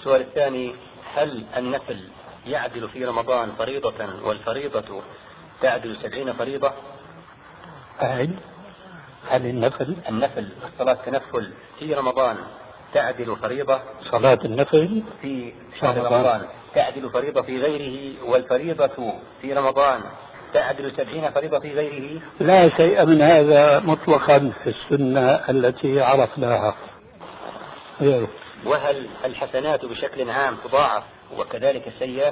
السؤال الثاني: هل النفل يعدل في رمضان فريضة والفريضة تعدل 70 فريضة؟ هل النفل صلاة التنفل في رمضان تعدل فريضة؟ صلاة النفل في شهر رمضان تعدل فريضة في غيره، والفريضة في رمضان تعدل 70 فريضة في غيره؟ لا شيء من هذا مطلقا في السنة التي عرفناها. وهل الحسنات بشكل عام تضاعف وكذلك السيئات؟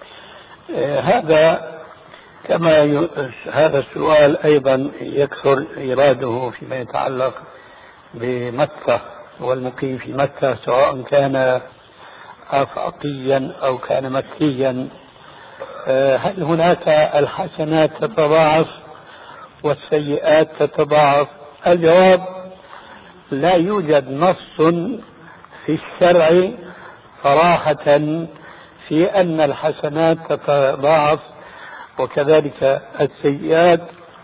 هذا هذا السؤال أيضا يكثر إراده فيما يتعلق بمكة والمقيم في مكة، سواء كان آفاقيا أو كان مكيا. هل هناك الحسنات تتضاعف والسيئات تتضاعف؟ الجواب: لا يوجد نص في الشرع صراحة في أن الحسنات تتضاعف وكذلك السيئات،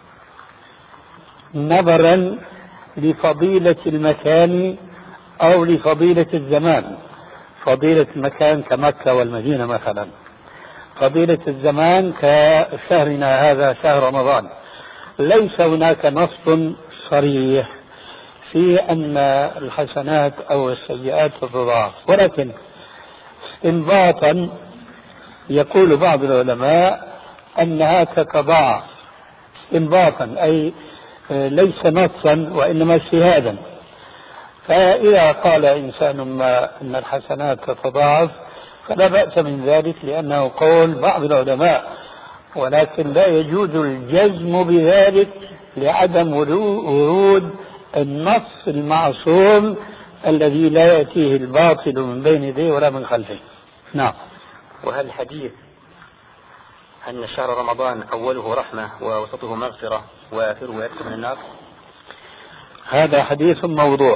نظرا لفضيلة المكان أو لفضيلة الزمان. فضيلة المكان كمكة والمدينة مثلا، فضيلة الزمان كشهرنا هذا شهر رمضان. ليس هناك نص صريح في أن الحسنات أو السيئات تتضاعف، ولكن استنباطا يقول بعض العلماء أنها تتضاعف استنباطا، أي ليس نصا وإنما اجتهادا. فإذا قال إنسان ما أن الحسنات تتضاعف فلا بأس من ذلك، لأنه قول بعض العلماء، ولكن لا يجوز الجزم بذلك لعدم ورود النص المعصوم الذي لا يأتيه الباطل من بين يديه ولا من خلفه. نعم. وهل الحديث أن شهر رمضان أوله رحمة ووسطه مغفرة وآخره يكتب من النار؟ هذا حديث موضوع.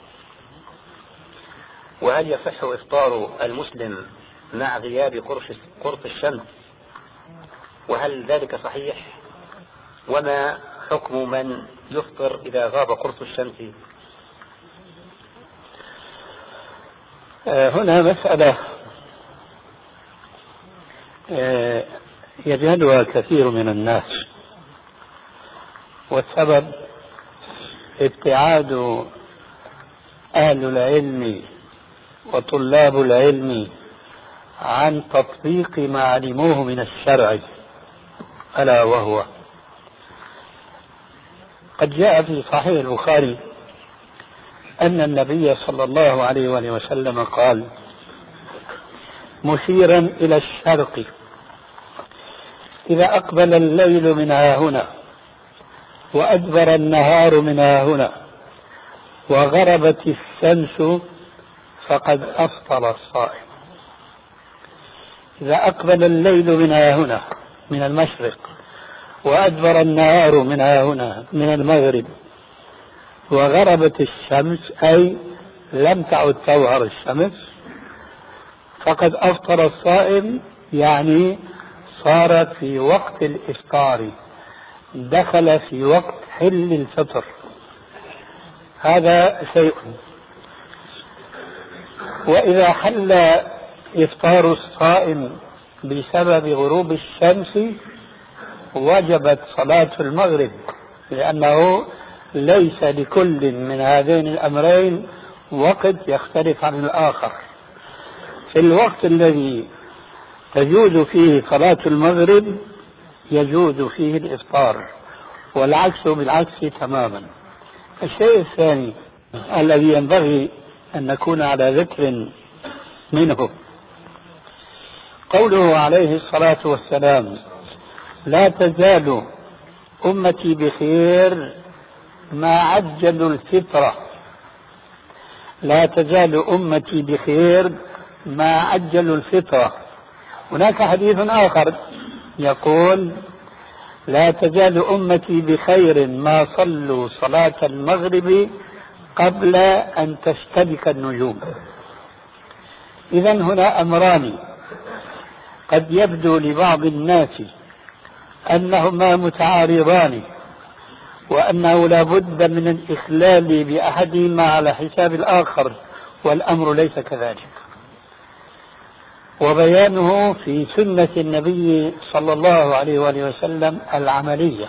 وهل يصح إفطار المسلم مع غياب قرص الشمس؟ وهل ذلك صحيح؟ وما حكم من يفطر إذا غاب قرص الشمس؟ هنا مسألة يجهلها كثير من الناس، والسبب ابتعاد أهل العلم وطلاب العلم عن تطبيق ما علموه من الشرع، ألا وهو قد جاء في صحيح البخاري أن النبي صلى الله عليه وآله وسلم قال مشيرا إلى الشرق: إذا أقبل الليل من هنا وأدبر النهار من هنا وغربت الشمس فقد أفطر الصائم. إذا أقبل الليل من هنا من المشرق وأدبر النهار من هنا من المغرب وغربت الشمس، أي لم تعد تظهر الشمس، فقد أفطر الصائم، يعني صار في وقت الإفطار، دخل في وقت حل الفطر. هذا شيء. وإذا حل إفطار الصائم بسبب غروب الشمس وجبت صلاة المغرب، لأنه ليس لكل من هذين الأمرين وقت يختلف عن الآخر. في الوقت الذي تجوز فيه صلاة المغرب يجوز فيه الإفطار، والعكس بالعكس تماما. الشيء الثاني الذي ينبغي أن نكون على ذكر منه قوله عليه الصلاة والسلام: لا تزال أمتي بخير ما عجلوا الفطرة. لا تزال أمتي بخير ما عجلوا الفطرة. هناك حديث آخر يقول: لا تزال أمتي بخير ما صلوا صلاة المغرب قبل أن تشتبك النجوم. إذن هنا أمران قد يبدو لبعض الناس أنهما متعارضان وأنه لا بد من الإخلال بأحدهما على حساب الآخر، والأمر ليس كذلك. وبيانه في سنة النبي صلى الله عليه وآله وسلم العملية.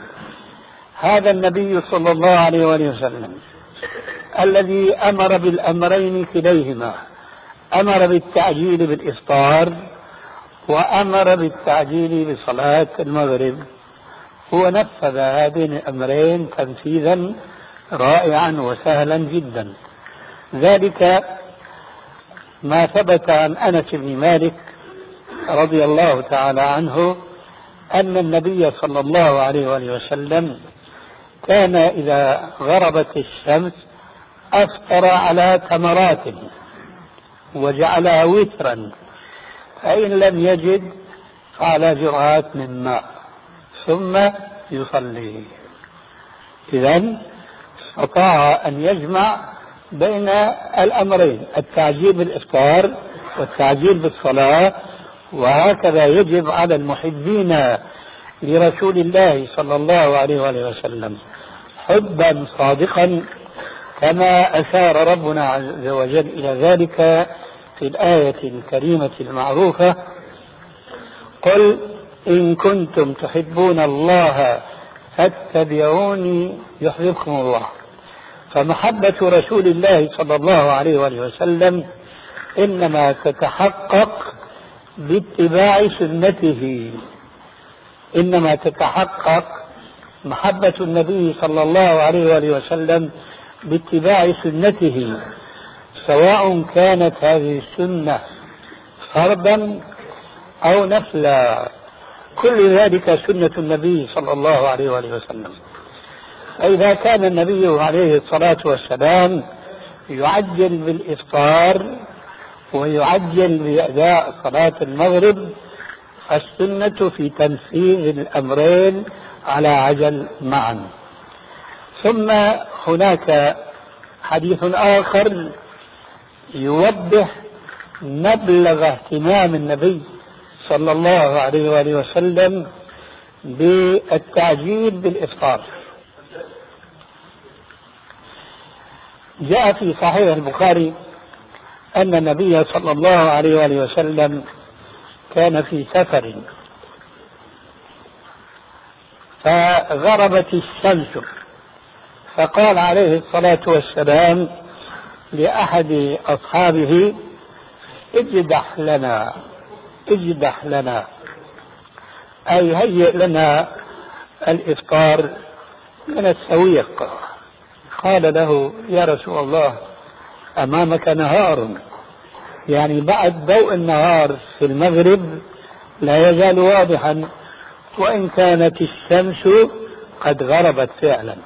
هذا النبي صلى الله عليه وآله وسلم الذي أمر بالأمرين كليهما، أمر بالتعجيل بالإفطار وأمر بالتعجيل بصلاة المغرب، هو نفذ هذين الأمرين تنفيذا رائعا وسهلا جدا. ذلك ما ثبت عن أنس بن مالك رضي الله تعالى عنه أن النبي صلى الله عليه وآله وسلم كان إذا غربت الشمس أفطر على تمرات وجعلها وترا، فإن لم يجد فعلى جرعات من ماء ثم يصلي. إذن استطاع أن يجمع بين الأمرين، التعجيل بالإفطار والتعجيل بالصلاة. وهكذا يجب على المحبين لرسول الله صلى الله عليه وآله وسلم حبا صادقا، كما أشار ربنا عز وجل إلى ذلك في الآية الكريمة المعروفة: قل إن كنتم تحبون الله فاتبعوني يحببكم الله. فمحبة رسول الله صلى الله عليه وآله وسلم إنما تتحقق باتباع سنته، إنما تتحقق محبة النبي صلى الله عليه وآله وسلم باتباع سنته، سواء كانت هذه السنة فرضا أو نفلا، كل ذلك سنة النبي صلى الله عليه وآله وسلم. فإذا كان النبي عليه الصلاة والسلام يعجل بالإفطار ويعجل بأداء صلاة المغرب، فالسنة في تنفيذ الأمرين على عجل معا. ثم هناك حديث آخر يوضح مبلغ اهتمام النبي صلى الله عليه وآله وسلم بالتعجيل بالإفطار. جاء في صحيح البخاري أن النبي صلى الله عليه وآله وسلم كان في سفر فغربت الشمس، فقال عليه الصلاة والسلام لأحد أصحابه: اجدح لنا، أي هيئ لنا الإفطار من السويق. قال له: يا رسول الله، أمامك نهار، يعني بعد ضوء النهار في المغرب لا يزال واضحا وإن كانت الشمس قد غربت فعلا.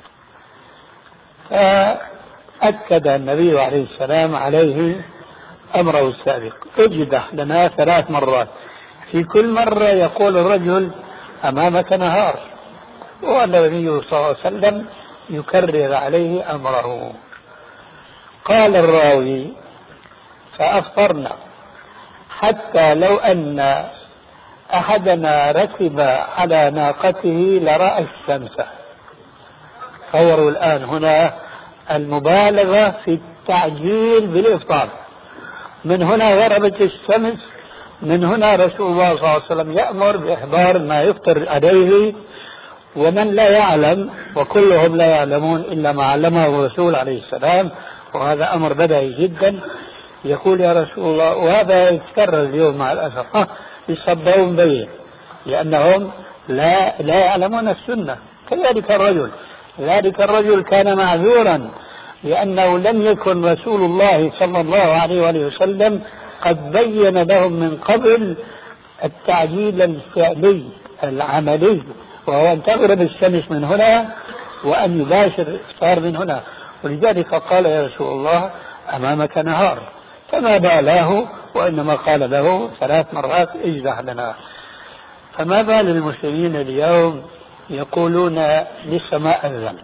فأكد النبي عليه السلام عليه أمره السابق: اجدح لنا 3 مرات، في كل مرة يقول الرجل: أمامك نهار، والنبي صلى الله عليه وسلم يكرر عليه أمره. قال الراوي: فأفطرنا حتى لو أن أحدنا ركب على ناقته لرأى الشمس. تصوروا الآن هنا المبالغة في التعجيل بالإفطار. من هنا غربت الشمس، من هنا رسول الله صلى الله عليه وسلم يأمر بإحضار ما يفطر عليه، ومن لا يعلم، وكلهم لا يعلمون إلا ما علمه الرسول عليه السلام، وهذا أمر بديهي جدا، يقول: يا رسول الله، وهذا يتكرر اليوم مع الأسف، يصدقون به لأنهم لا يعلمون السنة. ذلك الرجل كان معذورا لأنه لم يكن رسول الله صلى الله عليه وآله وسلم قد بين لهم من قبل التعجيل الفعلي العملي، وهو أن تغرب الشمس من هنا وأن يباشر الإفطار من هنا. ولذلك قال: يا رسول الله، أمامك نهار. فما بالاه وإنما قال له 3 مرات: اجدح لنا. فما بال المسلمين اليوم يقولون: لسه ما أذن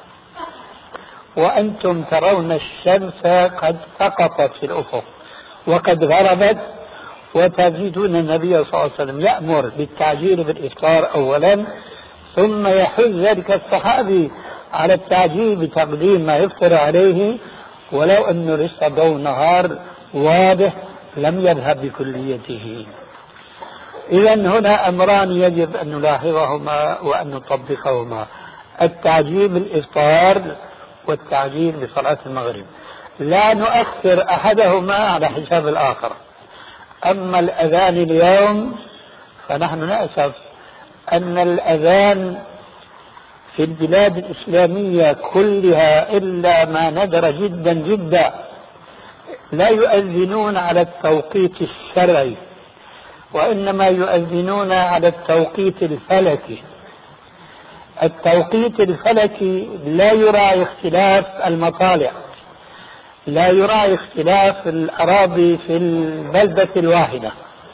وأنتم ترون الشمس قد سقطت في الأفق وقد غربت، وتجدون النبي صلى الله عليه وسلم يأمر بالتعجيل بالإفطار أولا، ثم يحث ذلك الصحابي على التعجيل بتقديم ما يفطر عليه ولو أنه لسه ضوء نهار واضح لم يذهب بكليته. إذا هنا أمران يجب أن نلاحظهما وأن نطبقهما: التعجيل بالإفطار والتعجيل بصلاة المغرب، لا نؤخر أحدهما على حساب الآخر. أما الأذان اليوم فنحن نأسف أن الأذان في البلاد الإسلامية كلها إلا ما ندر جدا جدا لا يؤذنون على التوقيت الشرعي، وإنما يؤذنون على التوقيت الفلكي. التوقيت الفلكي لا يراعي اختلاف المطالع، لا يراعي اختلاف الأراضي في البلدة الواحدة.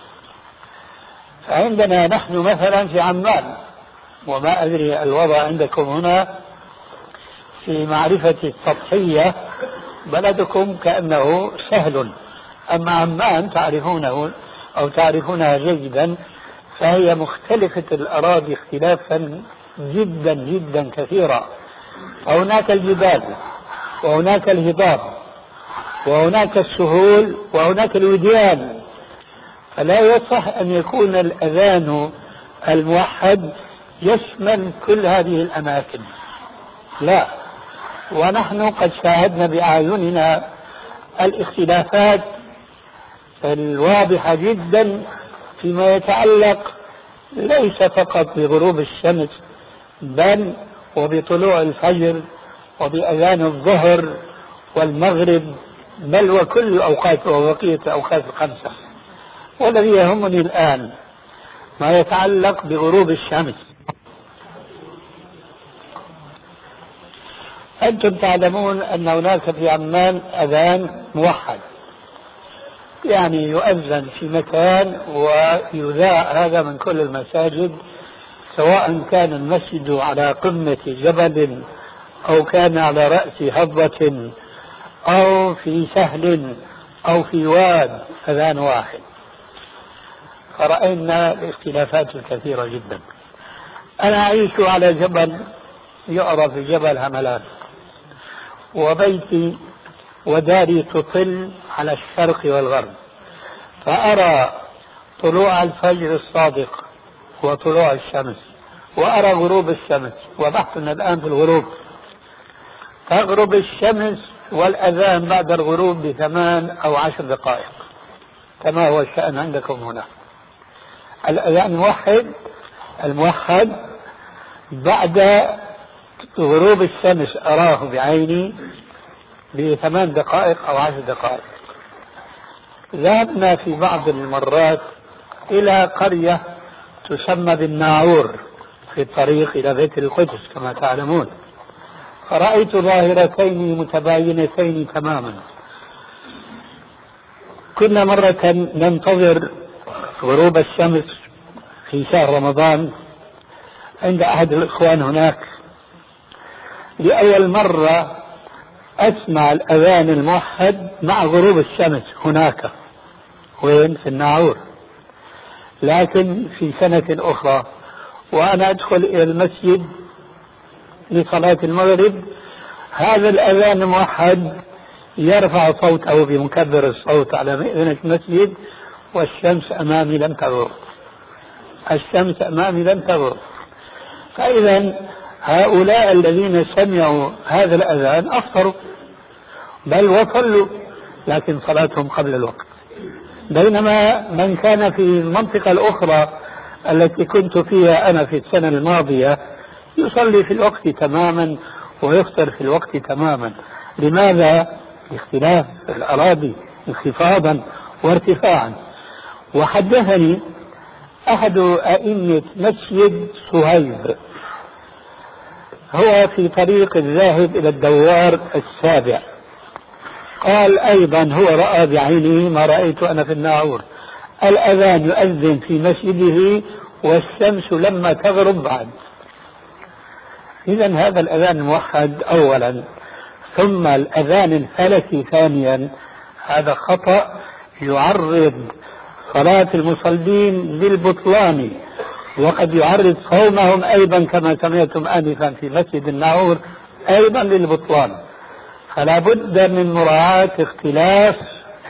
فعندنا نحن مثلا في عمان، وما أدري الوضع عندكم هنا في معرفة السطحية، بلدكم كأنه سهل، أما عمان تعرفونه أو تعرفونها جيدا، فهي مختلفة الأراضي اختلافا جدا جدا كثيرا. وهناك الجبال، وهناك الهضاب، وهناك السهول، وهناك الوديان، فلا يصح أن يكون الأذان الموحد يشمل كل هذه الأماكن، لا. ونحن قد شاهدنا بأعيننا الاختلافات الواضحة جدا فيما يتعلق ليس فقط بغروب الشمس، بل وبطلوع الفجر وبأذان الظهر والمغرب، بل وكل أوقات وبقية الأوقات الخمسة. والذي يهمني الآن ما يتعلق بغروب الشمس. أنتم تعلمون أن هناك في عمان أذان موحد، يعني يؤذن في مكان ويذاع هذا من كل المساجد، سواء كان المسجد على قمة جبل أو كان على رأس هضبة أو في سهل أو في واد، أذان واحد. فرأينا الاختلافات الكثيرة جدا. أنا أعيش على جبل يعرف جبل هملان، وبيتي وداري تطل على الشرق والغرب، فأرى طلوع الفجر الصادق وطلوع الشمس، وأرى غروب الشمس، وبحثنا الآن في الغروب. تغرب الشمس والأذان بعد الغروب ب8 أو 10 دقائق، كما هو الشأن عندكم هنا. الأذان الموحد بعد غروب الشمس أراه بعيني ب8 دقائق أو 10 دقائق. ذهبنا في بعض المرات إلى قرية تسمى بالناعور في الطريق إلى بيت القدس كما تعلمون، فرأيت ظاهرتين متباينتين تماما. كنا مرة ننتظر غروب الشمس في شهر رمضان عند أحد الإخوان هناك، لأول مرة أسمع الأذان الموحد مع غروب الشمس هناك، وين؟ في الناعور. لكن في سنة أخرى وأنا أدخل إلى المسجد لصلاة المغرب، هذا الأذان الموحد يرفع صوته بمكبر الصوت على مئذنة المسجد، والشمس أمامي لم تغرب، الشمس أمامي لم تغرب. فإذا هؤلاء الذين سمعوا هذا الأذان أفطروا بل وصلوا، لكن صلاتهم قبل الوقت. بينما من كان في المنطقة الأخرى التي كنت فيها أنا في السنة الماضية يصلي في الوقت تماما ويفطر في الوقت تماما. لماذا؟ اختلاف الأراضي انخفاضا وارتفاعا. وحدثني أحد أئمة مسجد صهيب، هو في طريق الذاهب إلى الدوار السابع، قال أيضا هو رأى بعينه ما رأيت أنا في الناعور، الأذان يؤذن في مسجده والشمس لما تغرب بعد. إذن هذا الأذان الموحد أولا، ثم الأذان الفلكي ثانيا، هذا خطأ يعرض صلاة المصلين للبطلان، وقد يعرض صومهم أيضا كما سمعتم آنفا في مسجد الناعور أيضا للبطلان. فلا بد من مراعاة اختلاف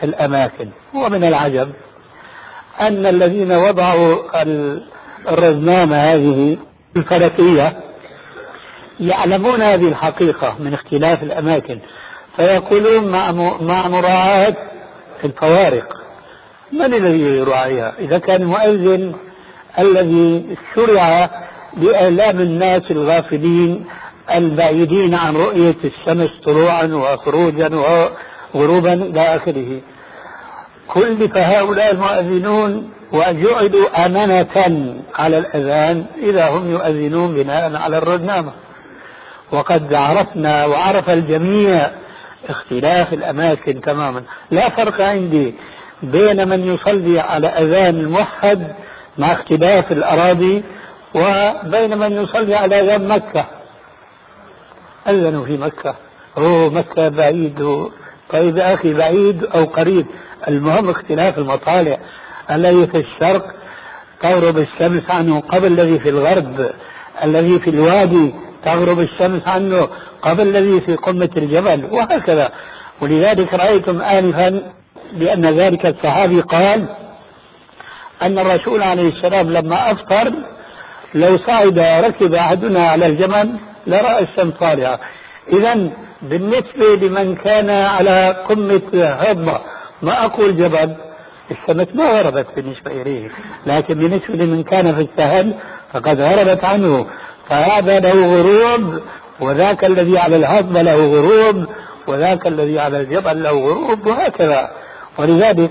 الأماكن. ومن العجب أن الذين وضعوا الرزنامة هذه الفلكية يعلمون هذه الحقيقة من اختلاف الأماكن، فيقولون مع مراعاة الفوارق. من الذي يراعيها؟ إذا كان المؤذن الذي شرع لإعلام الناس الغافلين البعيدين عن رؤية الشمس طلوعا وخروجا وغروبا إلى آخره، كلف هؤلاء المؤذنون وجعلوا أمانة على الأذان إذا هم يؤذنون بناء على الرزنامة. وقد عرفنا وعرف الجميع اختلاف الأماكن تماما. لا فرق عندي بين من يصلي على أذان الموحد مع اختلاف الأراضي وبين من يصلي على أذان مكة. أذنوا في مكة، مكة بعيد، طيب يا أخي بعيد أو قريب، المهم اختلاف المطالع. الذي في الشرق تغرب الشمس عنه قبل الذي في الغرب، الذي في الوادي تغرب الشمس عنه قبل الذي في قمة الجبل، وهكذا. ولذلك رأيتم آنفا لأن ذلك الصحابي قال أن الرسول عليه السلام لما أفطر لو صعد ركب أحدنا على الجمل لرأى الشمس طالعة. إذن بالنسبة لمن كان على قمة هضبة، ما أقول جبل، الشمس ما غربت بالنسبة إليه، لكن بالنسبة لمن كان في السهل فقد غربت عنه، فهذا له غروب، وذاك الذي على الهضبة له غروب، وذاك الذي على الجبل له غروب، وهكذا. ولذلك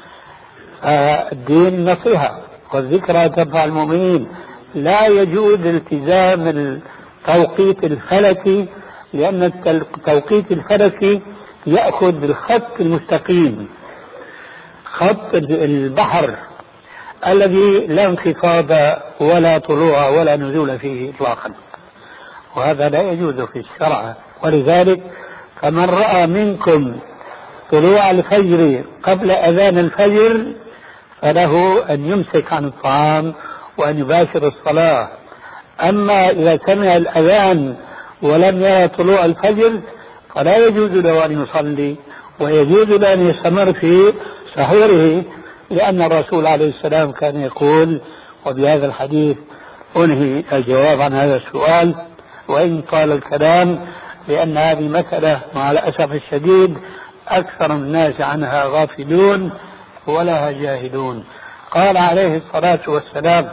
الدين نصيحة والذكرى تنفع المؤمنين. لا يجوز التزام التوقيت الفلكي، لأن التوقيت الفلكي يأخذ بالخط المستقيم، خط البحر الذي لا انخفاض ولا طلوع ولا نزول فيه إطلاقا، وهذا لا يجوز في الشرع. ولذلك فمن رأى منكم طلوع الفجر قبل أذان الفجر فله أن يمسك عن الطعام وأن يباشر الصلاة. أما إذا سمع الأذان ولم يرى طلوع الفجر فلا يجوز له أن يصلي، ويجوز له أن يستمر في سحوره، لأن الرسول عليه السلام كان يقول، وبهذا الحديث أنهي الجواب عن هذا السؤال وإن طال الكلام، لأن هذه مسألة مع الأسف الشديد أكثر الناس عنها غافلون ولها جاهلون. قال عليه الصلاة والسلام: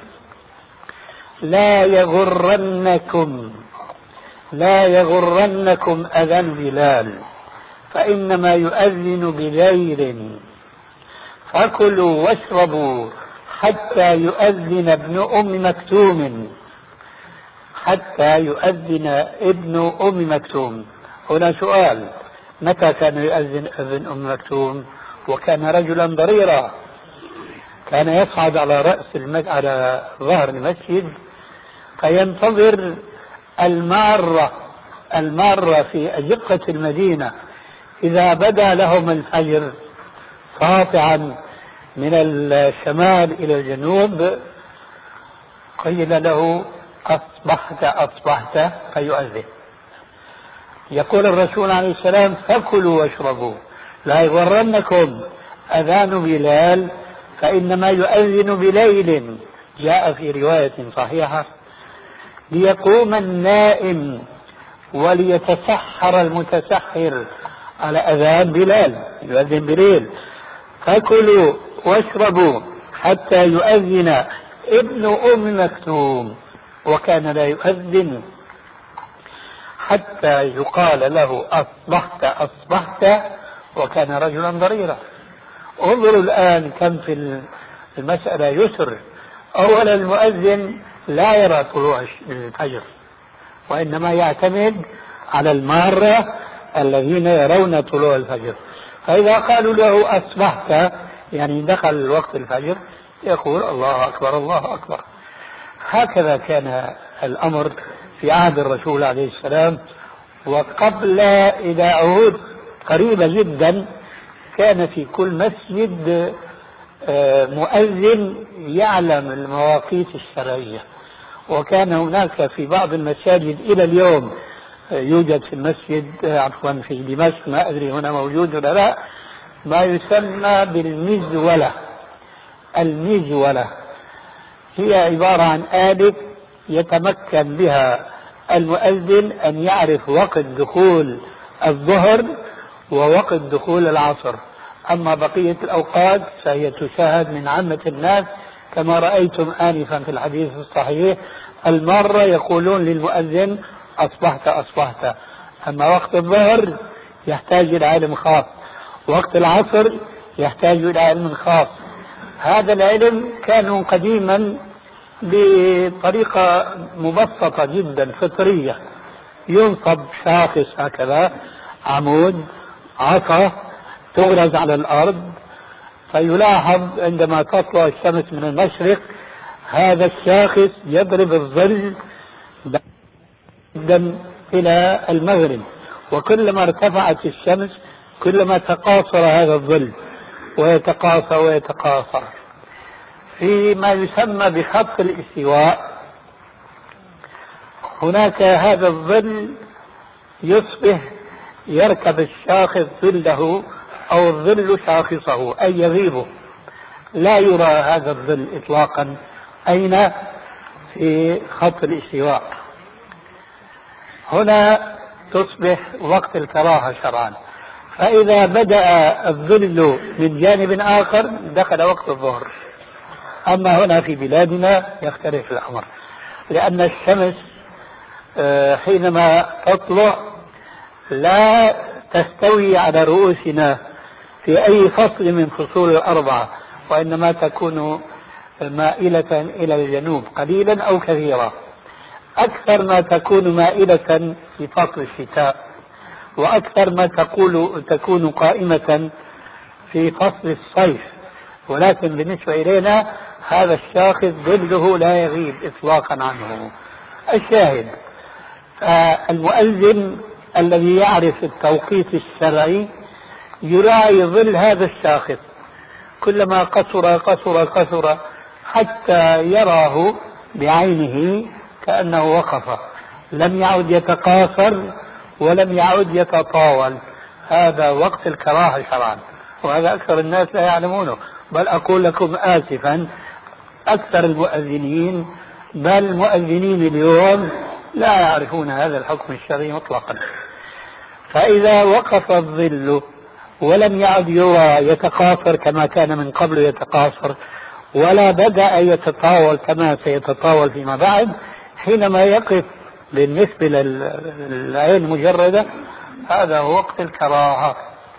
لا يغرنكم أذان بلال فإنما يؤذن بليل، فكلوا واشربوا حتى يؤذن ابن أم مكتوم. هنا سؤال: متى كان يؤذن ابن أم مكتوم؟ وكان رجلا ضريرا، كان يصعد على على ظهر المسجد فينتظر المارة في أزقة المدينة، إذا بدا لهم الفجر ساطعا من الشمال إلى الجنوب قيل له: أصبحت فيؤذن. يقول الرسول عليه السلام: فكلوا واشربوا، لا يغرنكم أذان بلال فإنما يؤذن بليل. جاء في رواية صحيحة: ليقوم النائم وليتسحر المتسحر على أذان بلال، يؤذن بليل. فكلوا واشربوا حتى يؤذن ابن أم مكتوم، وكان لا يؤذن حتى يقال له: أصبحت، وكان رجلا ضريرا. انظروا الآن كم في المسألة يسر. أولا المؤذن لا يرى طلوع الفجر، وإنما يعتمد على المارة الذين يرون طلوع الفجر، فإذا قالوا له أصبحت يعني دخل وقت الفجر يقول: الله أكبر الله أكبر. هكذا كان الأمر في عهد الرسول عليه السلام. وقبل إلى عهود قريبة جدا كان في كل مسجد مؤذن يعلم المواقيت الشرعية، وكان هناك في بعض المساجد إلى اليوم يوجد في المسجد في دمشق، ما أدري هنا موجود ولا لا، ما يسمى بالمزولة. المزولة هي عبارة عن آلة يتمكن بها المؤذن أن يعرف وقت دخول الظهر ووقت دخول العصر. أما بقية الأوقات فهي تشاهد من عامة الناس كما رأيتم آنفا في الحديث الصحيح، المرة يقولون للمؤذن أصبحت أصبحت. أما وقت الظهر يحتاج إلى علم خاص، وقت العصر يحتاج إلى علم خاص. هذا العلم كانوا قديما بطريقة مبسطة جدا فطرية، ينصب شاخص هكذا عمود عصا تغرز على الأرض، فيلاحظ عندما تطلع الشمس من المشرق هذا الشاخص يضرب الظل جدا إلى المغرب، وكلما ارتفعت الشمس كلما تقاصر هذا الظل ويتقاصر ويتقاصر. فيما يسمى بخط الاستواء هناك هذا الظل يصبح يركب الشاخص ظله أو الظل شاخصه أي يغيبه، لا يرى هذا الظل إطلاقا أين في خط الاستواء. هنا تصبح وقت الكراهة شرعا، فإذا بدأ الظل من جانب آخر دخل وقت الظهر. أما هنا في بلادنا يختلف الأمر، لأن الشمس حينما تطلع لا تستوي على رؤوسنا في أي فصل من فصول الأربعة، وإنما تكون مائلة إلى الجنوب قليلا أو كثيرا، أكثر ما تكون مائلة في فصل الشتاء، وأكثر ما تكون قائمة في فصل الصيف. ولكن بالنسبة إلينا هذا الشاخص ظله لا يغيب إطلاقا عنه. الشاهد المؤذن الذي يعرف التوقيت الشرعي يراعي ظل هذا الشاخص، كلما قصر قصر قصر حتى يراه بعينه كأنه وقف، لم يعد يتقاصر ولم يعد يتطاول. هذا وقت الكراهة شرعا، وهذا أكثر الناس لا يعلمونه. بل أقول لكم آسفا أكثر المؤذنين بل المؤذنين اليوم لا يعرفون هذا الحكم الشرعي مطلقا. فإذا وقف الظل ولم يعد يرى يتقاصر كما كان من قبل يتقاصر، ولا بدأ يتطاول كما سيتطاول فيما بعد، حينما يقف بالنسبة للعين المجردة هذا هو وقت الكراهة.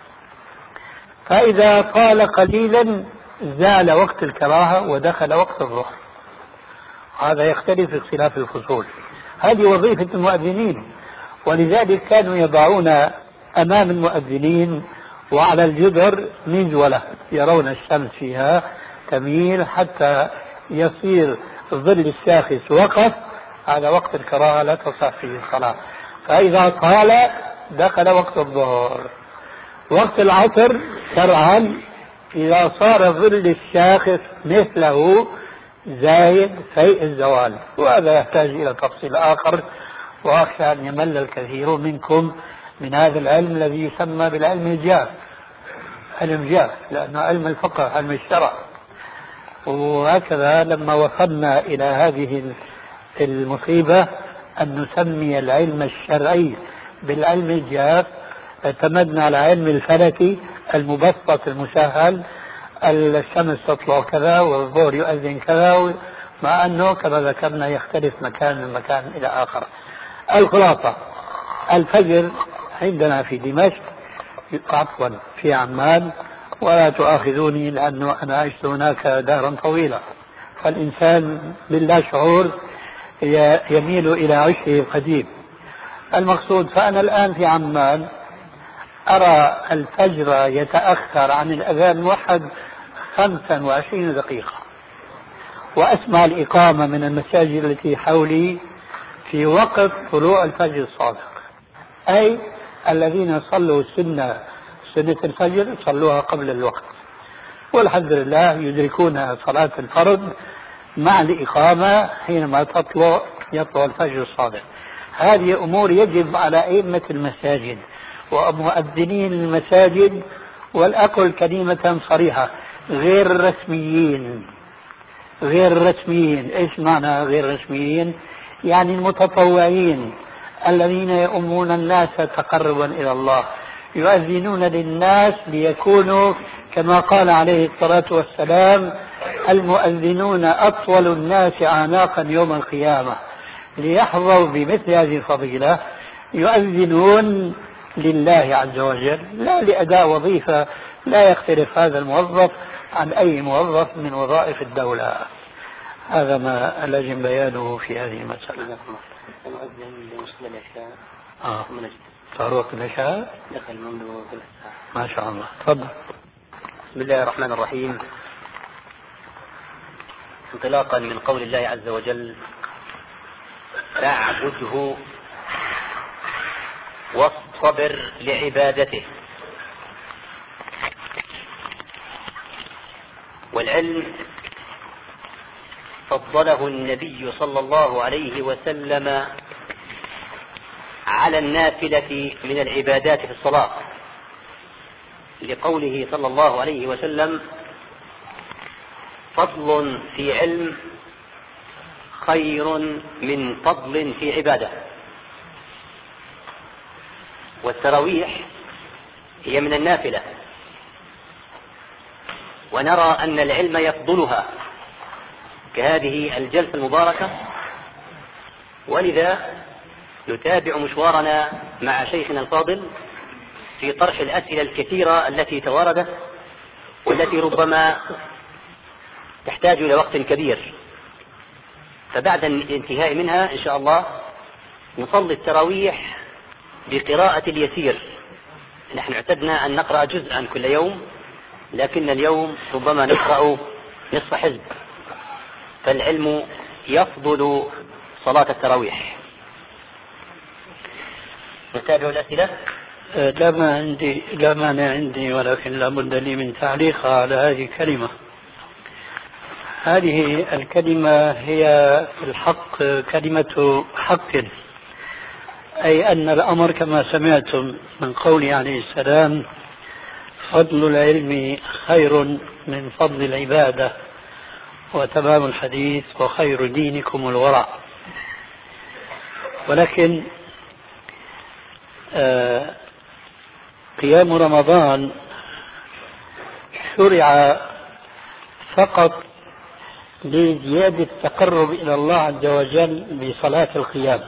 فإذا طال قليلا زال وقت الكراهة ودخل وقت الظهر. هذا يختلف اختلاف الفصول، هذه وظيفة المؤذنين. ولذلك كانوا يضعون أمام المؤذنين وعلى الجدر مزولة يرون الشمس فيها تميل حتى يصير ظل الشاخص وقف، هذا وقت الكراهة لا تصح فيه الصلاة. فإذا طال دخل وقت الظهر. وقت العصر شرعا إذا صار ظل الشاخص مثله زايد فيء الزوال، وهذا يحتاج إلى تفصيل آخر، وأخشى أن يمل الكثير منكم من هذا العلم الذي يسمى بالعلم الجاف، علم جاف، لأنه علم الفقه علم الشرع. وهكذا لما وصلنا إلى هذه المصيبة أن نسمي العلم الشرعي بالعلم الجاف، اعتمدنا على علم الفلكي المبسط المسهل، الشمس تطلع كذا والظهر يؤذن كذا، مع أنه كما ذكرنا يختلف مكان من مكان إلى آخر. الخلاصة الفجر عندنا في دمشق، عفوا في عمان، ولا تؤاخذوني لأنه أنا عشت هناك دارا طويلة، فالإنسان باللا شعور يميل إلى عشه القديم. المقصود فأنا الآن في عمان أرى الفجر يتأخر عن الأذان الموحد 25 دقيقة، وأسمع الإقامة من المساجد التي حولي في وقت طلوع الفجر الصادق، أي الذين صلوا سنة الفجر صلوها قبل الوقت، والحمد لله يدركون صلاة الفرض مع الإقامة حينما يطلع الفجر الصادق. هذه أمور يجب على أئمة المساجد ومؤذنين المساجد والأقل كلمة صريحة: غير رسميين. غير رسميين، إيش معنى غير رسميين؟ يعني المتطوعين الذين يؤمون الناس تقربا إلى الله، يؤذنون للناس ليكونوا كما قال عليه الصلاة والسلام: المؤذنون أطول الناس أعناقا يوم القيامة، ليحظوا بمثل هذه الفضيلة. يؤذنون لله عز وجل، لا لأداء وظيفة. لا يختلف هذا الموظف عن أي موظف من وظائف الدولة. هذا ما لازم بيانه في هذه المسألة. المؤذن لوصول العشاء. صار وقت العشاء؟ دخل منذ ثلث ساعة. ما شاء الله. تفضل. بسم الله الرحمن الرحيم. انطلاقا من قول الله عز وجل: فاعبده واصطبر لعبادته. والعلم فضله النبي صلى الله عليه وسلم على النافلة من العبادات في الصلاة، لقوله صلى الله عليه وسلم: فضل في علم خير من فضل في عبادة. والتراويح هي من النافلة، ونرى أن العلم يفضلها كهذه الجلسة المباركة، ولذا نتابع مشوارنا مع شيخنا الفاضل في طرح الأسئلة الكثيرة التي تواردت، والتي ربما تحتاج إلى وقت كبير. فبعد الانتهاء منها إن شاء الله نصلي التراويح بقراءة اليسير. نحن اعتدنا أن نقرأ جزءا كل يوم، لكن اليوم ربما نقرأ نصف حزب، فالعلم يفضل صلاة التراويح. نتابع الأسئلة. لا مانع عندي، ولكن لابد لي من تعليق على هذه الكلمة. هذه الكلمة هي في الحق كلمة حق، أي أن الأمر كما سمعتم من قوله عليه السلام: فضل العلم خير من فضل العبادة، وتمام الحديث: وخير دينكم الورع. ولكن قيام رمضان شرع فقط لزيادة التقرب إلى الله عز وجل بصلاة القيام،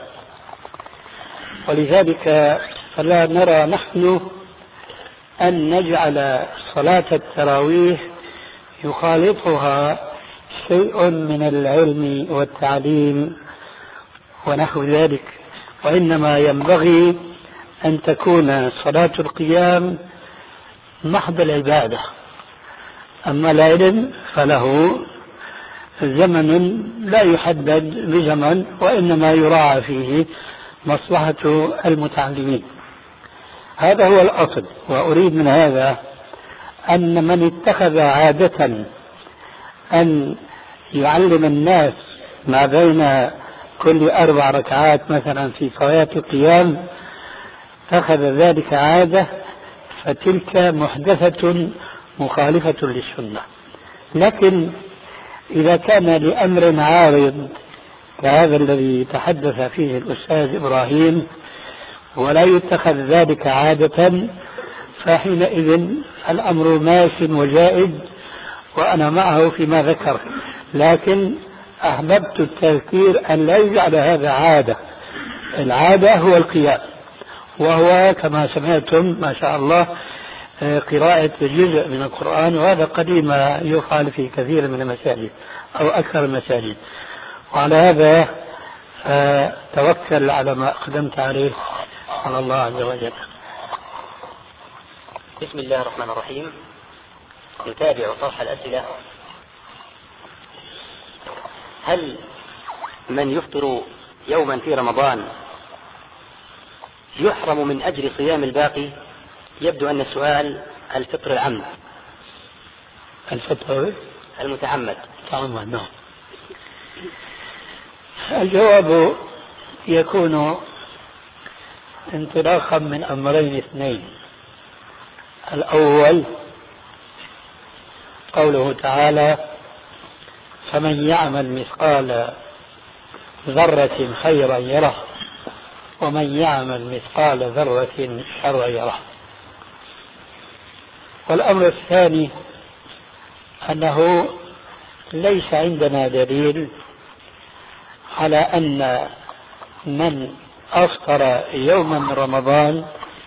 ولذلك فلا نرى نحن أن نجعل صلاة التراويح يخالطها شيء من العلم والتعليم ونحو ذلك، وإنما ينبغي أن تكون صلاة القيام محض العبادة. أما العلم فله زمن لا يحدد بزمن، وإنما يراعى فيه مصلحة المتعلمين. هذا هو الأصل. وأريد من هذا أن من اتخذ عادة أن يعلم الناس ما بين كل 4 ركعات مثلا في صلاة القيام اتخذ ذلك عادة، فتلك محدثة مخالفة للسنة. لكن إذا كان لأمر عارض كهذا الذي تحدث فيه الأستاذ إبراهيم ولا يتخذ ذلك عادة، فحينئذ الأمر ماش وجائز، وأنا معه فيما ذكر. لكن أحببت التذكير أن لا يجعل هذا عادة. العادة هو القيام، وهو كما سمعتم ما شاء الله قراءة جزء من القرآن، وهذا قديم يقال في كثير من المساجد أو أكثر المساجد. وعلى هذا توكل على ما أقدمت عليه على الله عز وجل. بسم الله الرحمن الرحيم. نتابع طرح الأسئلة. هل من يفطر يوما في رمضان يحرم من أجل صيام الباقي؟ يبدو أن السؤال الفطر العمد. الفطر المتعمد. نعم. الجواب يكون انطلاقا من أمرين اثنين. الأول قوله تعالى: فمن يعمل مثقال ذرة خيرا يره ومن يعمل مثقال ذرة شرا يره. والأمر الثاني أنه ليس عندنا دليل على أن من أفطر يوما من رمضان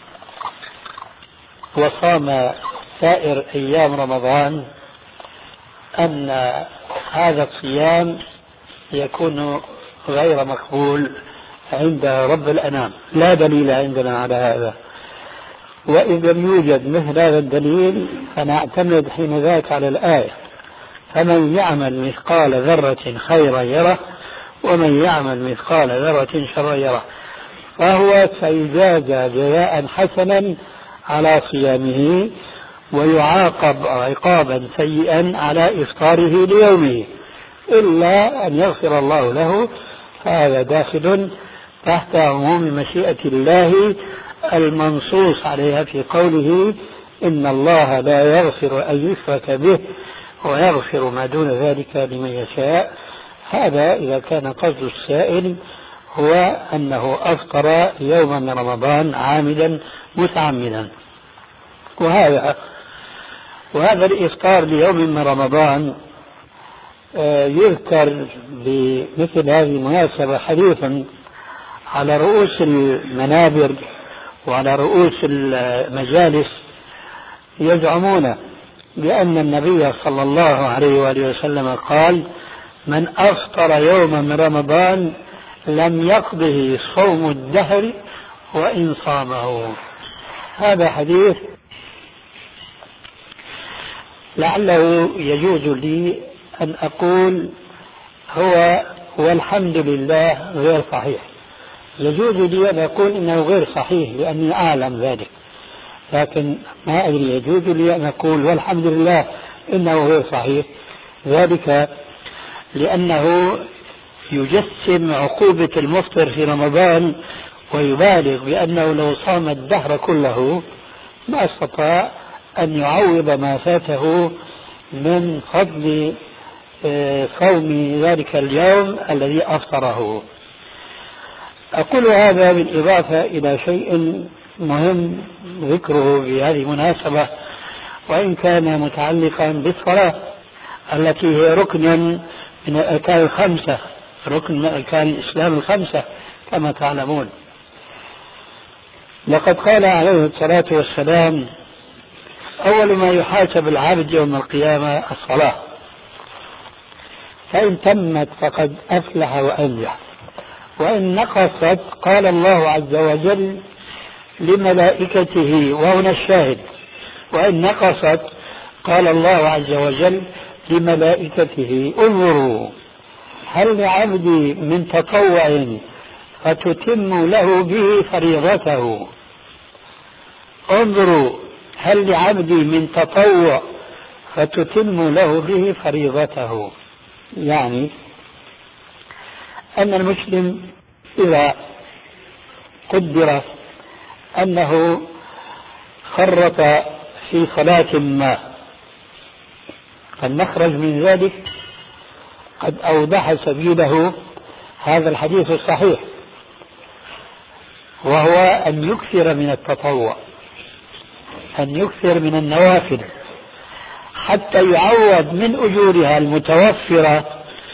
وصام سائر أيام رمضان أن هذا الصيام يكون غير مقبول عند رب الأنام. لا دليل عندنا على هذا، وإذا لم يوجد مثل هذا الدليل فنعتمد حين ذاك على الآية: فمن يعمل مثقال ذرة خيرا يره ومن يعمل مثقال ذرة شرا يره، فهو سيجازى جزاء حسنا على صيامه ويعاقب عقابا سيئا على إفطاره ليومه، إلا أن يغفر الله له، فهذا داخل تحت عموم مشيئة الله المنصوص عليها في قوله: إن الله لا يغفر أن يشرك به ويغفر ما دون ذلك لمن يشاء. هذا إذا كان قصد السائل هو أنه أفطر يوما من رمضان عامدا متعمدا. وهذا الإفطار ليوم من رمضان يذكر بمثل هذه المناسبة حديث على رؤوس المنابر وعلى رؤوس المجالس يزعمون بأن النبي صلى الله عليه وآله وسلم قال: من أفطر يوما من رمضان لم يقضه صوم الدهر وإن صامه. هذا حديث لعله يجوز لي أن أقول هو والحمد لله غير صحيح. يجوز لي أن أقول إنه غير صحيح لأني أعلم ذلك، لكن ما أدري يجوز لي أن أقول والحمد لله إنه غير صحيح، ذلك لأنه يجسم عقوبة المفطر في رمضان ويبالغ بأنه لو صام الدهر كله ما استطاع أن يعوض ما فاته من فضل صوم ذلك اليوم الذي أفطره. أقول هذا بالإضافة إلى شيء مهم ذكره بهذه المناسبة، وإن كان متعلقا بالصلاة التي هي ركن من الأركان الخمسة، ركن من أركان الإسلام الخمسة كما تعلمون. لقد قال عليه الصلاة والسلام: أول ما يحاسب العبد يوم القيامة الصلاة، فإن تمت فقد أفلح وأنجح، وإن نقصت قال الله عز وجل لملائكته، وهنا الشاهد: وإن نقصت قال الله عز وجل لملائكته انظروا هل لعبدي من تطوع فتتم له به فريضته. انظروا هل لعبدي من تطوع فتتم له به فريضته. يعني أن المسلم إذا قدر أنه فرط في صلاة ما، فالمخرج من ذلك قد أوضح سبيله هذا الحديث الصحيح، وهو أن يكثر من التطوع، أن يكثر من النوافل حتى يعوض من أجورها المتوفرة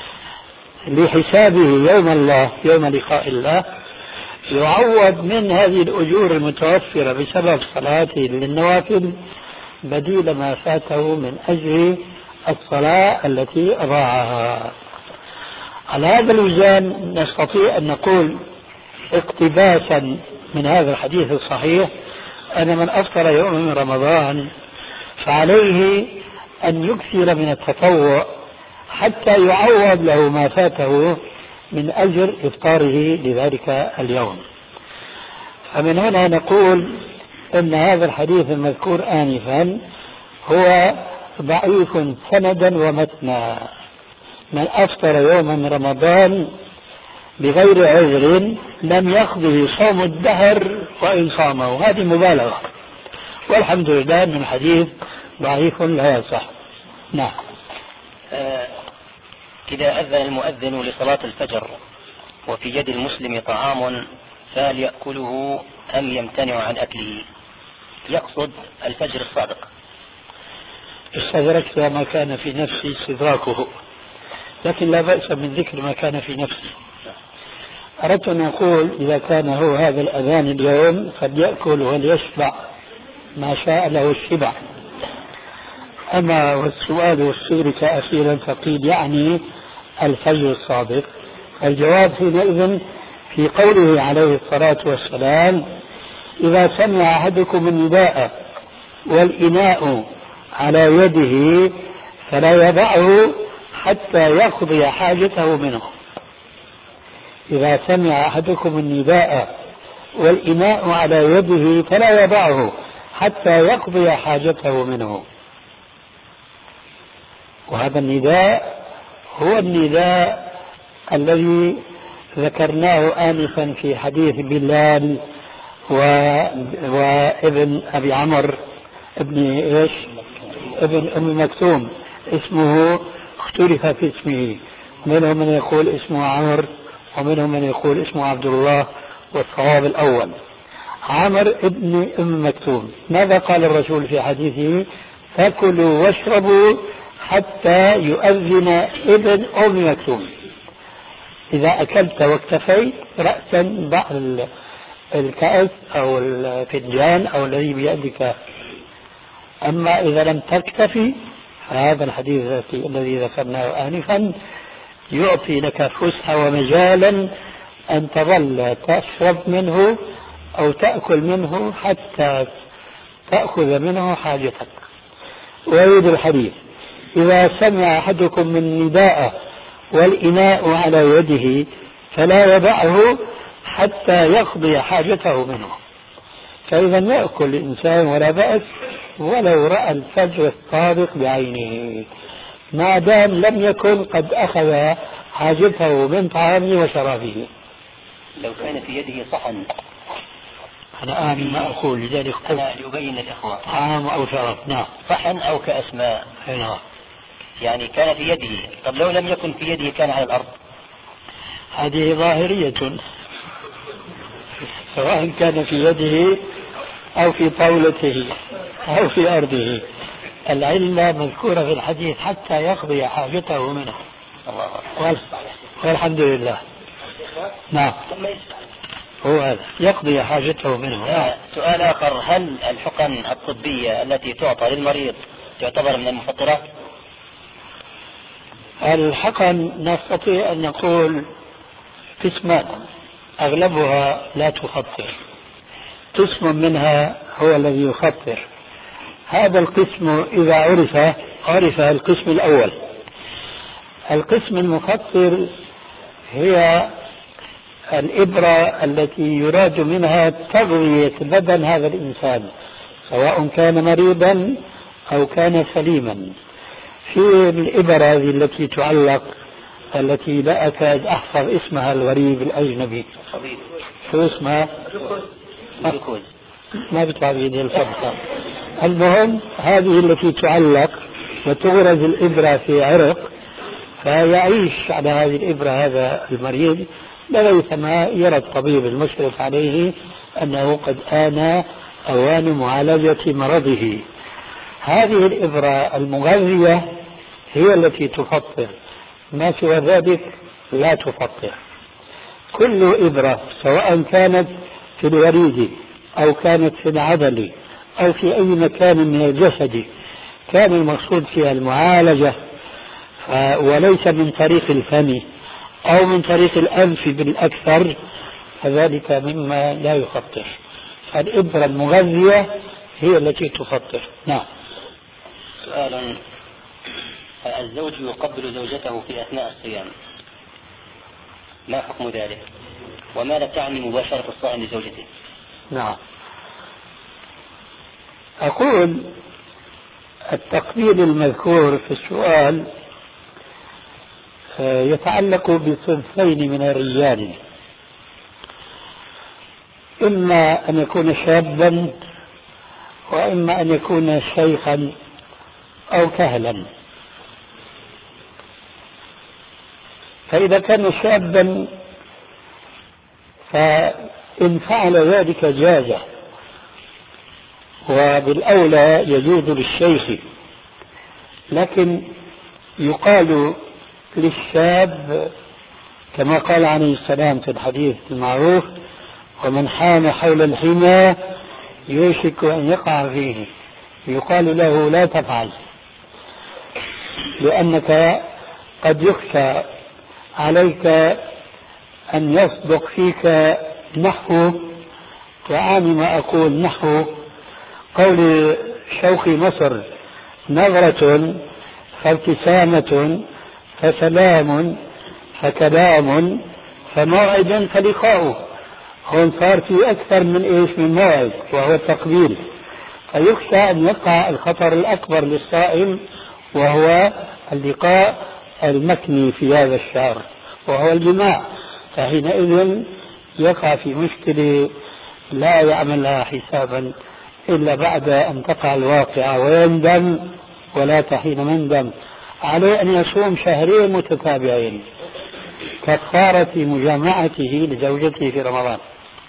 لحسابه يوم الله، يوم لقاء الله، يعوض من هذه الأجور المتوفرة بسبب صلاته للنوافل بديل ما فاته من أجر الصلاة التي أضاعها. على هذا الوزن نستطيع أن نقول اقتباسا من هذا الحديث الصحيح أن من أفطر يوم من رمضان فعليه أن يكثر من التطوع حتى يعوض له ما فاته من أجر إفطاره لذلك اليوم. فمن هنا نقول أن هذا الحديث المذكور آنفا هو ضعيف سندا ومتنا. من أفطر يوما من رمضان بغير عذر لم يقضه صوم الدهر وإن صامه، هذه مبالغة، والحمد لله أن الحديث ضعيف لا يصح. نعم. إذا أذن المؤذن لصلاة الفجر وفي يد المسلم طعام فهل يأكله أم يمتنع عن أكله؟ يقصد الفجر الصادق. استدركت ما كان في نفسي استدراكه، لكن لا بأس من ذكر ما كان في نفسي. أردت أن أقول إذا كان هو هذا الأذان اليوم فليأكل وليشبع ما شاء له الشبع. أما والسؤال والسؤال أخيرا فقيل يعني الفجر الصادق، الجواب حينئذ في قوله عليه الصلاة والسلام: إذا سمع أحدكم النداء والإناء على يده فلا يضعه حتى يقضي حاجته منه. إذا سمع أحدكم النداء والإناء على يده فلا يضعه حتى يقضي حاجته منه. وهذا النداء هو النداء الذي ذكرناه آنفا في حديث بلال وابن أبي عمرو ابن أم مكتوم، اسمه اختلف في اسمه، منهم من يقول اسمه عمرو ومنهم من يقول اسمه عبد الله، والصواب الأول عمرو ابن أم مكتوم. ماذا قال الرسول في حديثه؟ فكلوا واشربوا حتى يؤذن ابن أم مكتوم. إذا أكلت واكتفيت رأسا ضع الكأس أو الفنجان أو الذي بيدك، أما إذا لم تكتفي فهذا الحديث الذي ذكرناه آنفا يعطي لك فسحة ومجالا أن تظل تشرب منه أو تأكل منه حتى تأخذ منه حاجتك. ويريد الحديث: إذا سمع أحدكم من نداء والإناء على يده فلا يضعه حتى يقضي حاجته منه. فإذا يأكل الإنسان ولا بأس ولو رأى الفجر الصادق بعينه، ما دام لم يكن قد أخذ حاجته من طعامه وشرابه. لو كان في يده صحن، أنا آمن ما أقول، لذلك أنا يبين الإخوة طعام أو شراب. نعم. صحن أو كأس ماء. نعم. يعني كان في يده، طب لو لم يكن في يده كان على الأرض؟ هذه ظاهرية، سواء كان في يده أو في طاولته أو في أرضه، العلة مذكورة في الحديث حتى يقضي حاجته منه. والحمد لله. نعم، هو هذا يقضي حاجته منه. سؤال آخر: هل الحقن الطبية التي تعطى للمريض تعتبر من المفطرات؟ الحقن نستطيع أن نقول قسمان، أغلبها لا تفطر، قسم منها هو الذي يفطر. هذا القسم إذا عرف القسم الأول. القسم المفطر هي الإبرة التي يراد منها تغذية بدن هذا الإنسان، سواء كان مريضا أو كان سليما. في الإبرة هذه التي تعلق، التي لا أكاد أحفظ اسمها الغريب الأجنبي، شو اسمها؟ ما بيطلع بيدي الفرصة. المهم هذه التي تعلق وتغرز الإبرة في عرق، فيعيش على هذه الإبرة هذا المريض لغاية يرى الطبيب المشرف عليه أنه قد آن أوان معالجة مرضه. هذه الإبرة المغذية هي التي تفطر، ما سوى ذلك لا تفطر. كل إبرة سواء كانت في الوريد أو كانت في العضل أو في أي مكان من الجسد كان المقصود فيها المعالجة وليس من طريق الفم أو من طريق الأنف بالأكثر، فذلك مما لا يفطر. الإبرة المغذية هي التي تفطر. نعم. سؤال: الزوج يقبل زوجته في أثناء الصيام، ما حكم ذلك؟ وماذا تعني مباشرة الصائم لزوجته؟ نعم، أقول التقبيل المذكور في السؤال يتعلق بصنفين من الرجال: إما أن يكون شابا وإما أن يكون شيخا أو كهلا. فإذا كان شابا فإن فعل ذلك جاز، وبالأولى يجوز للشيخ، لكن يقال للشاب كما قال عليه السلام في الحديث المعروف: ومن حام حول الحمى يوشك أن يقع فيه، يقال له لا تفعل، لأنك قد يخشى عليك أن يصدق فيك نحو، وأعني ما أقول، نحو قول شوخ مصر: نظرة فابتسامة فسلام فكلام فموعد فلقاؤه. هون صار في أكثر من إيش؟ من موعد، وهو التقبيل. فيخشى أن يقع الخطر الأكبر للصائم، وهو اللقاء المكني في هذا الشهر، وهو الجماع. فحينئذ يقع في مشكلة لا يعمل لها حسابا إلا بعد أن تقع الواقعة، ويندم، ولا حين مندم. عليه أن يصوم شهرين متتابعين كفارة مجامعته لزوجته في رمضان.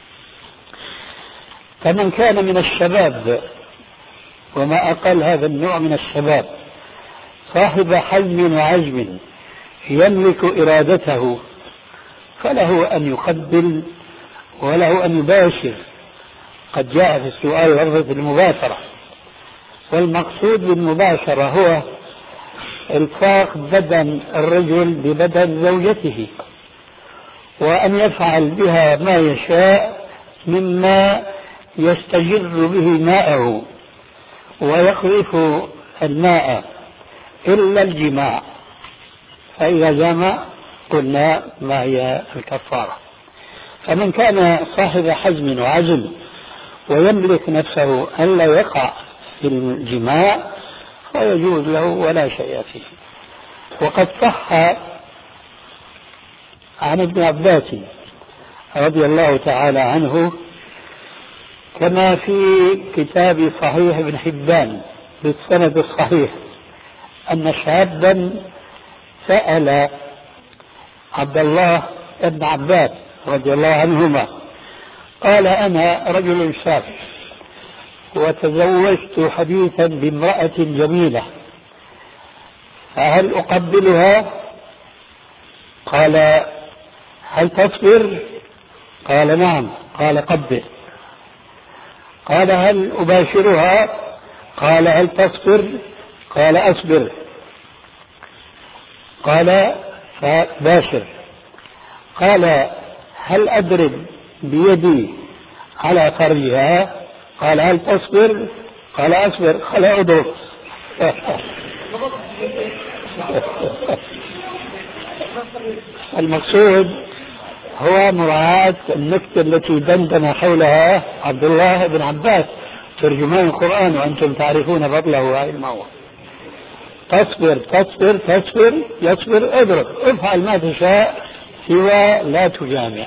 فمن كان من الشباب، وما أقل هذا النوع من الشباب، صاحب حلم وعزم يملك إرادته، فله أن يقبل وله أن يباشر. قد جاء في السؤال لفظة المباشرة، والمقصود بالمباشرة هو الفاق بدن الرجل ببدن زوجته، وأن يفعل بها ما يشاء مما يستجر به ماءه ويخلف الماء إلا الجماع. فإذا جمع قلنا ما هي الكفارة. فمن كان صاحب حزم وعزم ويملك نفسه ألا يقع في الجماع فيجوز له ولا شيء فيه. وقد صح عن ابن عباس رضي الله تعالى عنه كما في كتاب صحيح ابن حبان بالسند الصحيح أن شابا سأل عبد الله بن عباس رضي الله عنهما، قال: أنا رجل شاب وتزوجت حديثا بامرأة جميلة، فهل أقبلها؟ قال: هل تصبر؟ قال: نعم. قال: قبل. قال: هل أباشرها؟ قال: هل تصبر؟ قال: أصبر. قال: فباشر. قال: هل أضرب بيدي على فرجها؟ قال: هل تصبر؟ قال: أصبر. قال: أضرب. المقصود هو مراعاة النكتة التي دندن حولها عبد الله بن عباس ترجمان القرآن، وأنتم تعرفون فضله وعلمه. تصبر تصبر تصبر، يصبر، اضرب، افعل ما تشاء سوى لا تجامع.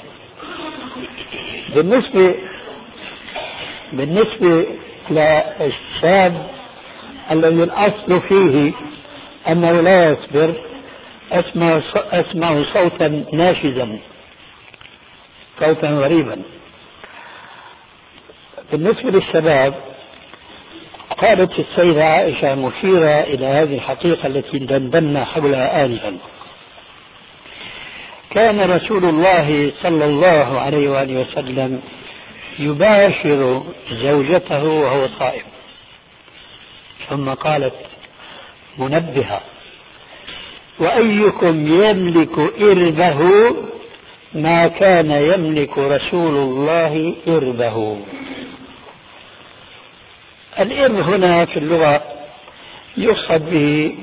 بالنسبة للشاب الذي الأصل فيه أنه لا يصبر، أسمع صوتا ناشزا، صوتا غريبا. بالنسبة للشباب قالت السيدة عائشة مشيرة إلى هذه الحقيقة التي دندنا حولها آنفا: كان رسول الله صلى الله عليه وآله وسلم يباشر زوجته وهو صائم. ثم قالت منبهة: وأيكم يملك إربه ما كان يملك رسول الله إربه. الإرب هنا في اللغة يقصد به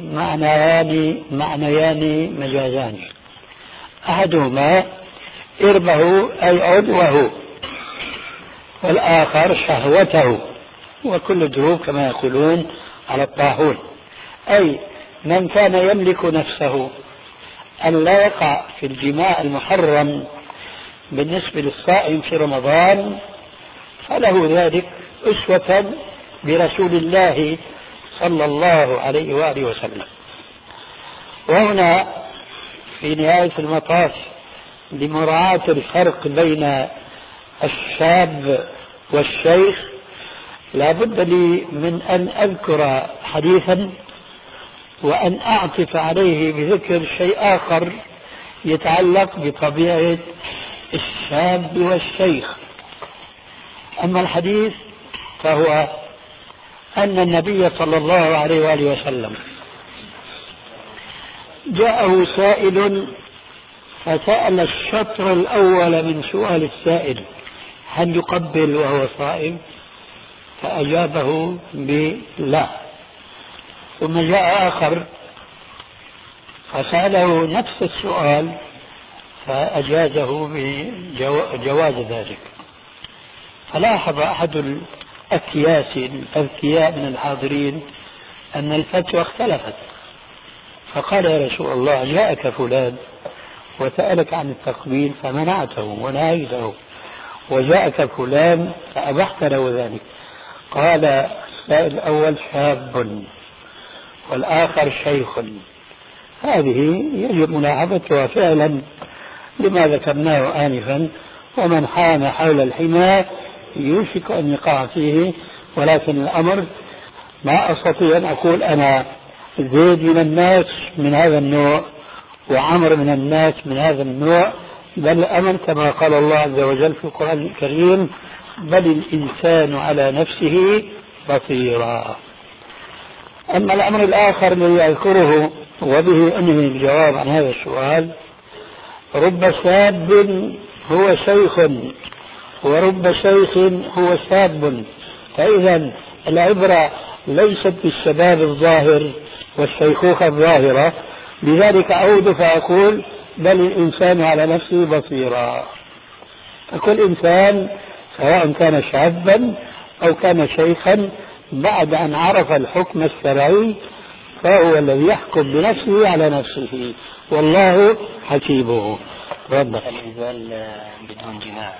معنيان مجازان. أحدهما إربه أي عضوه، والآخر شهوته، وكل دروب كما يقولون على الطاحون، أي من كان يملك نفسه أن لا يقع في الجماع المحرم بالنسبة للصائم في رمضان فله ذلك أسوة برسول الله صلى الله عليه وآله وسلم. وهنا في نهاية المطاف لمراعاة الفرق بين الشاب والشيخ لا بد لي من أن أذكر حديثا وأن أعطف عليه بذكر شيء آخر يتعلق بطبيعة الشاب والشيخ. أما الحديث فهو أن النبي صلى الله عليه وآله وسلم جاءه سائل فسأل الشطر الأول من سؤال السائل: هل يقبل وهو صائم؟ فأجابه بلا. ثم جاء آخر فسأله نفس السؤال فأجازه بجواز ذلك. فلاحظ أحد الأذكياء من الحاضرين أن الفتوى اختلفت، فقال: يا رسول الله، جاءك فلان وسألك عن التقبيل فمنعته ونهيته، وجاءك فلان فأبحت له ذلك. قال السائل الأول: شاب والآخر شيخ. هذه يجب ملاحظتها فعلا لما ذكرناه آنفا: ومن حام حول الحمى يوشك أن يقع فيه. ولكن الأمر ما أستطيع أن أقول أنا زيد من الناس من هذا النوع وعمر من الناس من هذا النوع، بل الأمر كما قال الله عز وجل في القرآن الكريم: بل الإنسان على نفسه بصيرا. أما الأمر الآخر الذي أذكره وبه أنهي الجواب عن هذا السؤال: رب شاب هو شيخ ورب شيخ هو شاب. فإذا العبرة ليست بالشباب الظاهر والشيخوخة الظاهرة. لذلك أعود فأقول: بل الإنسان على نفسه بصيرا. فكل إنسان سواء كان شابا أو كان شيخا بعد أن عرف الحكم الشرعي فهو الذي يحكم بنفسه على نفسه، والله حسيبه. ربك الإنزال بدون جماع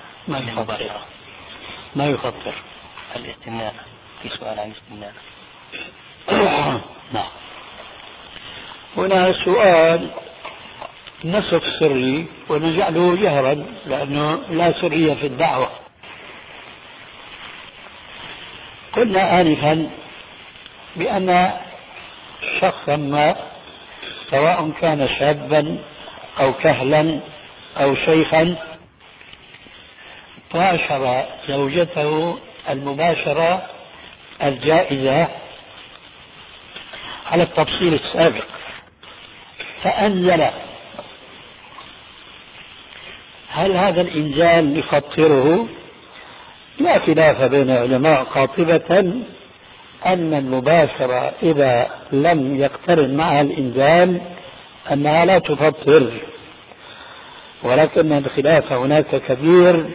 ما يخطر الاستمناء. في سؤال عن الاستمناء. نعم. هنا سؤال نصف سري ونجعله جهرا لأنه لا سرية في الدعوة. قلنا آنفا بأن شخصا ما سواء كان شابا أو كهلا أو شيخا باشر زوجته المباشرة الجائزة على التفصيل السابق فأنزل، هل هذا الإنزال يفطره؟ لا خلاف بين العلماء قاطبة أن المباشرة إذا لم يقترن معها الإنزال أنها لا تفطر، ولكن الخلاف هناك كبير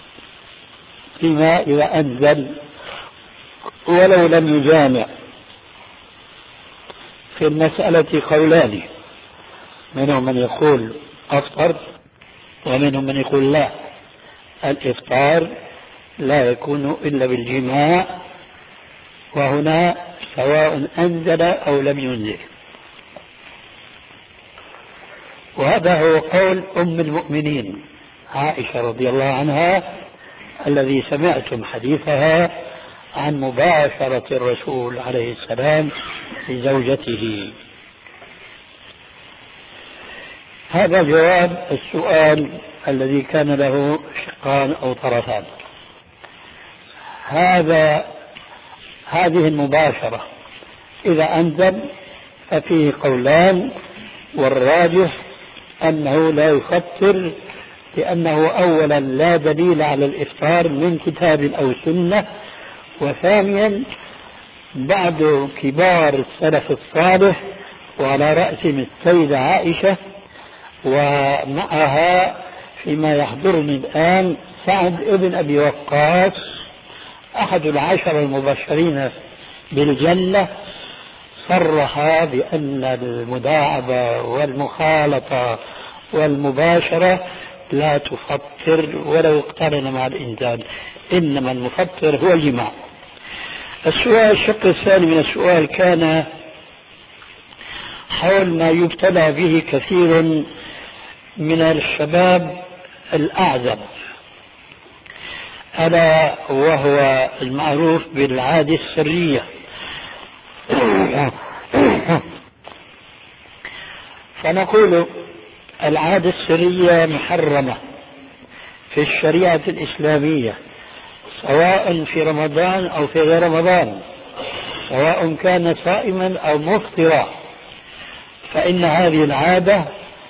فيما إذا أنزل ولو لم يجامع. في المسألة قولان، منهم من يقول أفطر ومنهم من يقول لا، الإفطار لا يكون إلا بالجماع، وهنا سواء أنزل أو لم ينزل. وهذا هو قول أم المؤمنين عائشة رضي الله عنها الذي سمعتم حديثها عن مباشرة الرسول عليه السلام لزوجته. هذا جواب السؤال الذي كان له شقان أو طرفان. هذه المباشرة إذا أنزل ففيه قولان، والراجح أنه لا يفطر، لأنه أولا لا دليل على الإفطار من كتاب أو سنة، وثانيا بعد كبار السلف الصالح وعلى رأسهم السيدة عائشة، ومعها فيما يحضرني الآن سعد بن أبي وقاص أحد العشر المبشرين بالجنة، صرح بأن المداعبة والمخالطة والمباشرة لا تفطر ولو اقترن مع الإنزال، إنما المفطر هو الجماع. الشق الثاني من السؤال كان حول ما يبتلى به كثير من الشباب الأعزب، ألا وهو المعروف بالعادة السرية. فنقول العادة السرية محرمة في الشريعة الإسلامية، سواء في رمضان أو في غير رمضان، سواء كان صائما أو مفطرا، فإن هذه العادة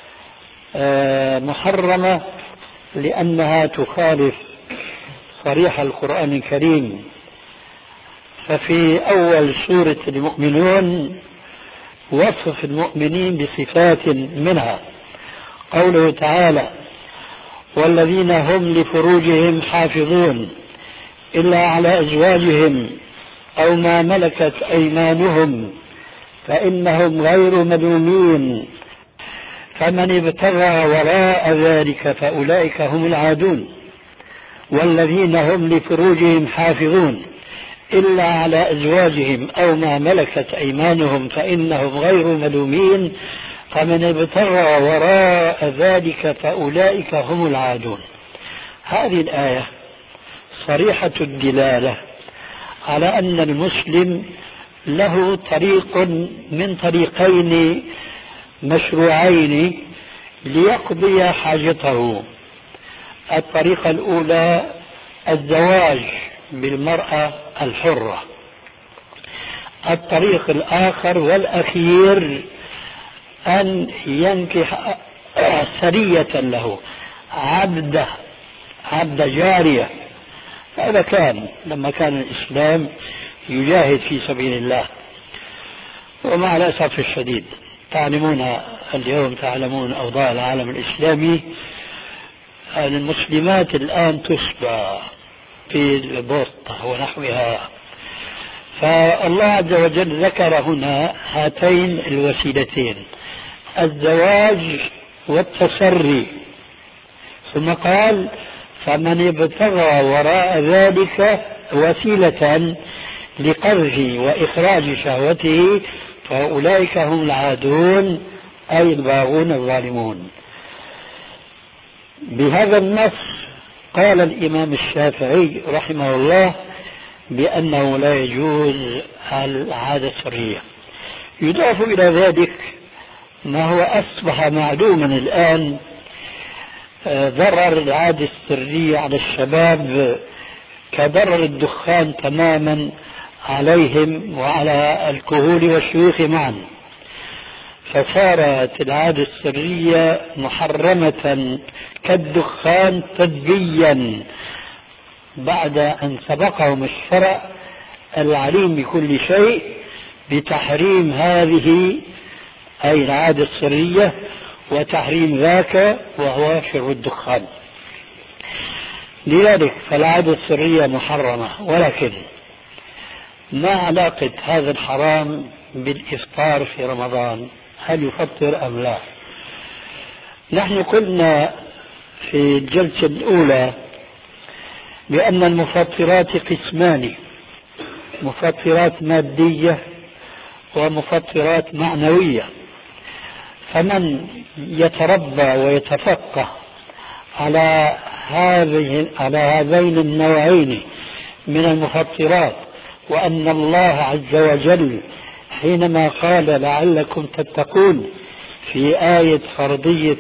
محرمة لأنها تخالف صريح القرآن الكريم. ففي أول سورة المؤمنون وصف المؤمنين بصفات منها قوله تعالى: والذين هم لفروجهم حافظون إلا على أزواجهم أو ما ملكت أيمانهم فإنهم غير ملومين فمن ابتغى وراء ذلك فأولئك هم العادون. والذين هم لفروجهم حافظون إلا على أزواجهم أو ما ملكت أيمانهم فإنهم غير ملومين فمن ابتغى وراء ذلك فأولئك هم العادون. هذه الآية صريحة الدلالة على أن المسلم له طريق من طريقين مشروعين ليقضي حاجته. الطريقة الأولى الزواج بالمرأة الحرة. الطريق الآخر والأخير أن ينكح سرية له عبد جارية. هذا كان لما كان الإسلام يجاهد في سبيل الله. ومع الأسف الشديد تعلمون أوضاع العالم الإسلامي، المسلمات الآن تسبى في البوسطة ونحوها. فالله عز وجل ذكر هنا هاتين الوسيلتين: الزواج والتسري، ثم قال: فمن ابتغى وراء ذلك وسيلة لقذف وإخراج شهوته فأولئك هم العادون، أي الباغون الظالمون. بهذا النص قال الإمام الشافعي رحمه الله بأنه لا يجوز العادة السرية. يضاف إلى ذلك ما هو أصبح معلوما الآن، ضرر العادة السرية على الشباب كضرر الدخان تماما عليهم وعلى الكهول والشيوخ معا. فصارت العادة السرية محرمة كالدخان طبيا بعد أن سبقهم الشرع العليم بكل شيء بتحريم هذه أي العادة السرية وتحريم ذاك وهو شرب الدخان. لذلك فالعادة السرية محرمة، ولكن ما علاقة هذا الحرام بالإفطار في رمضان؟ هل يفطر أم لا؟ نحن قلنا في الجلسة الأولى بأن المفطرات قسمان: مفطرات مادية ومفطرات معنوية. فمن يتربى ويتفقه على هذين النوعين من المفطرات، وأن الله عز وجل حينما قال لعلكم تتقون في آية فرضية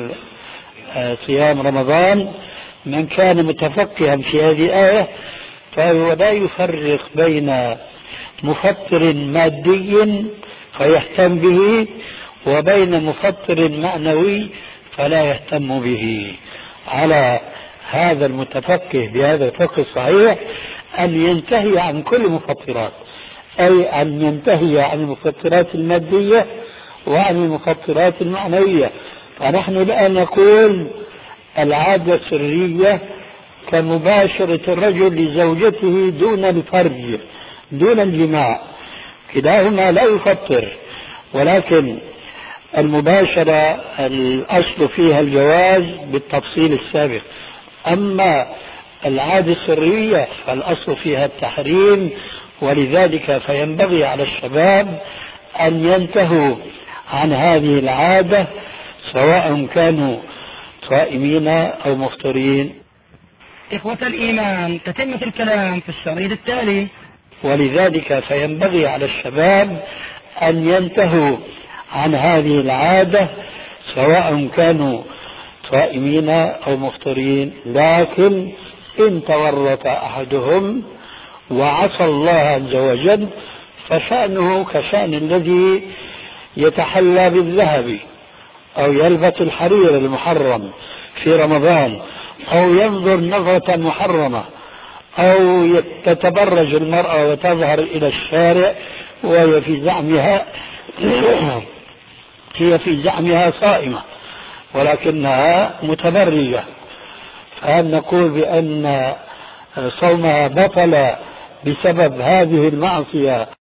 صيام رمضان، من كان متفقها في هذه الآية فهو لا يفرق بين مفطر مادي فيهتم به وبين مفطر معنوي فلا يهتم به. على هذا المتفقه بهذا الفقه الصحيح أن ينتهي عن كل المفطرات، أي أن ينتهي عن المفطرات المادية وعن المفطرات المعنوية. فنحن الآن نقول العادة السرية كمباشرة الرجل لزوجته دون الفرج دون الجماع، كلاهما لا يفطر، ولكن المباشرة الأصل فيها الجواز بالتفصيل السابق. أما العادة السرية فالأصل فيها التحريم ولذلك فينبغي على الشباب أن ينتهوا عن هذه العادة سواء كانوا صائمين أو مفطرين. إخوة الإيمان، تتمة الكلام في الشريط التالي. ولذلك فينبغي على الشباب أن ينتهوا عن هذه العادة سواء كانوا صائمين أو مفطرين، لكن إن تورط أحدهم وعصى الله عز وجل فشأنه كشأن الذي يتحلى بالذهب أو يلبس الحرير المحرم في رمضان أو ينظر نظرة محرمة أو تتبرج المرأة وتظهر إلى الشارع وهي في زعمها صائمة ولكنها متبرجة، فهل نقول بأن صومها بطل بسبب هذه المعصية